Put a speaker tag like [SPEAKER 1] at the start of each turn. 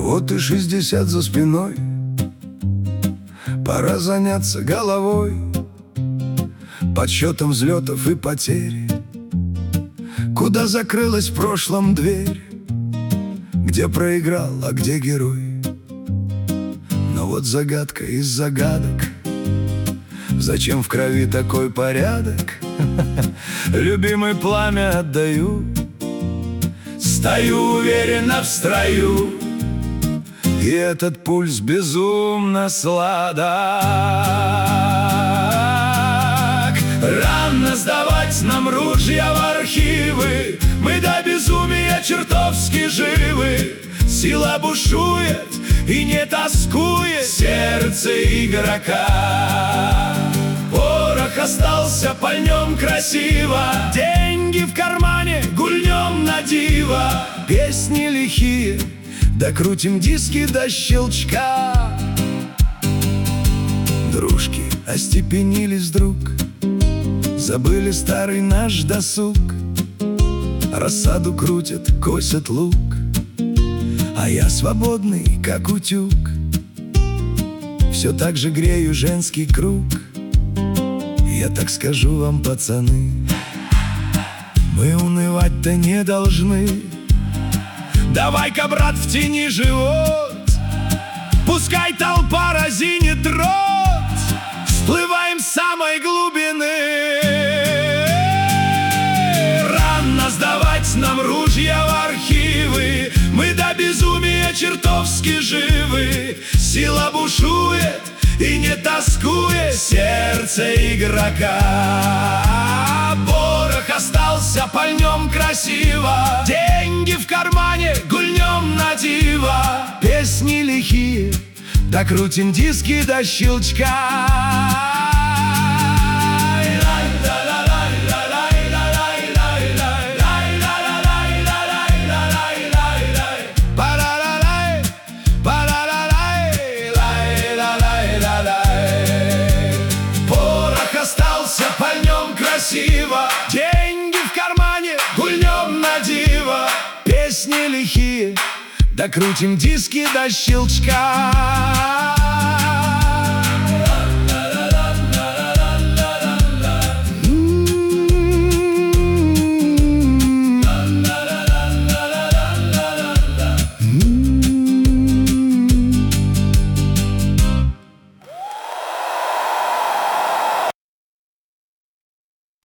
[SPEAKER 1] Вот и 60 за спиной, пора заняться головой, подсчетом взлетов и потерь. Куда закрылась в прошлом дверь, где проиграл, а где герой? Но вот загадка из загадок: зачем в крови такой порядок? Любимый пламя отдаю, стою уверенно в строю, и этот пульс безумно сладок. Рано сдавать нам ружья в архивы, мы до безумия чертовски живы. Сила бушует и не тоскует сердце игрока. Порох остался, пальнем красиво, деньги в кармане, гульнем на диво. Песни лихие, докрутим диски до щелчка. Дружки остепенились вдруг, забыли старый наш досуг. Рассаду крутят, косят лук, а я свободный, как утюг. Все так же грею женский круг. Я так скажу вам, пацаны, мы унывать-то не должны. Давай-ка, брат, в тени живот, пускай толпа разинет рот, всплываем с самой глубины. Рано сдавать нам ружья в архивы, мы до безумия чертовски живы. Сила бушует и не тоскует сердце игрока. Порох остался, пальнем красиво, деньги в кармане, гульнем на диво. Песни лихие, докрутим диски до щелчка. Пальнем красиво, деньги в кармане, гульнем на диво. Песни лихие, докрутим диски до щелчка.